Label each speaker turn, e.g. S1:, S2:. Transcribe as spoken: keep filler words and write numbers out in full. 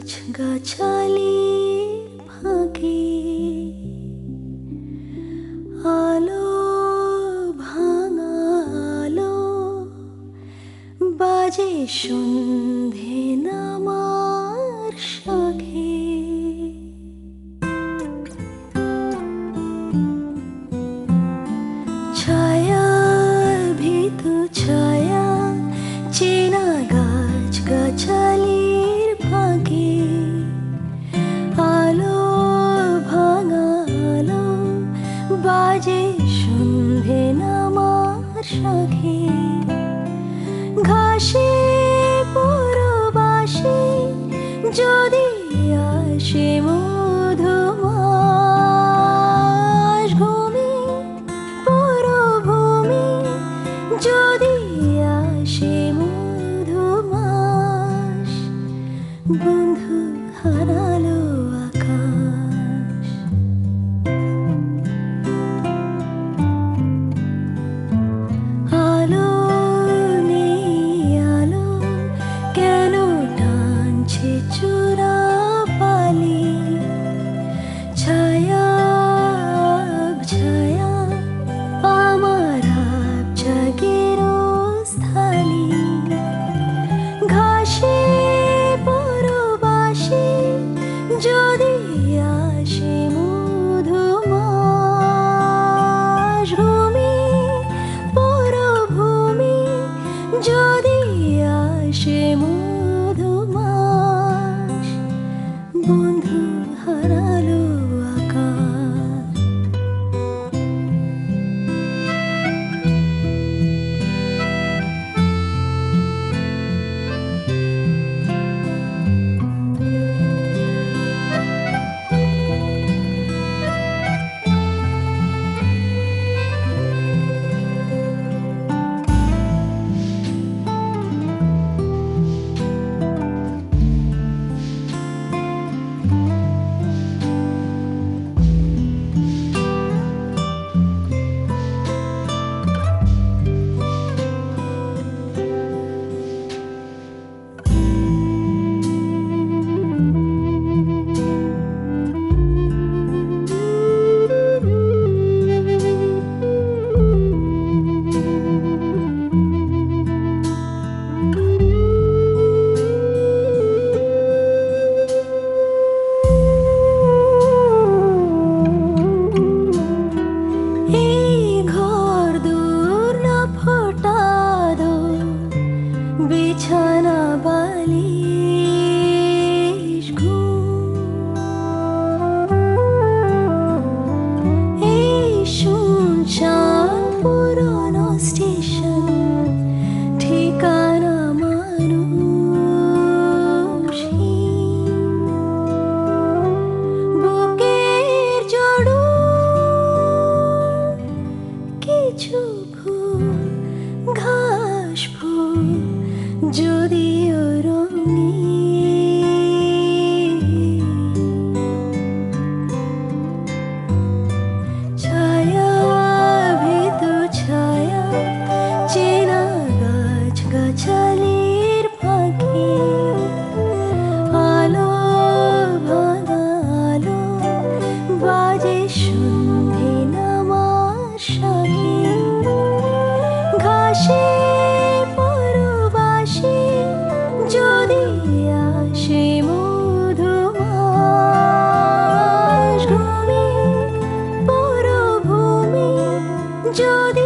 S1: গাছগাছালির ফাঁকে আলো ভাঙা আলো বাজে সন্ধে নামার শাঁখে। ছায়া ভীত ছায়া চেনা গাছ গাছালির ফাঁকে আলো ভাঙা আলো বাজে সন্ধে নামার শাঁখে। ঘাসে পরবাসে যদি আসে মধুমাস, ভূমি পরভূমি যদি আসে মধুমাস, বন্ধু হারালো আকাশ। আলো নেই আলো কেন টানছে চূড়া পালি, ছায়া ছায়া আমার জাগের স্থালি। ঘাসে পরবাসে যদি আসে মধুমাস, ভূমি পরভূমি যদি আসে মধুমাস, বন্ধু হারালো আকাশ। বিছানা বালিশ ঘুম, এই শুনশান পুরনো স্টেশন ঠিকানা মানুষহীন। বুকের জড়ো কিছু ফুল ঘাস ফুল যদিও রঙিন, ছায়া ভীত ছায়া চেনা গাছ গাছালির ফাঁকে আলো ভাঙা আলো বাজে সন্ধে নামার শাঁখে। ঘাসে যদি আসে মধুমাস, ভূমি পরভূমি যদি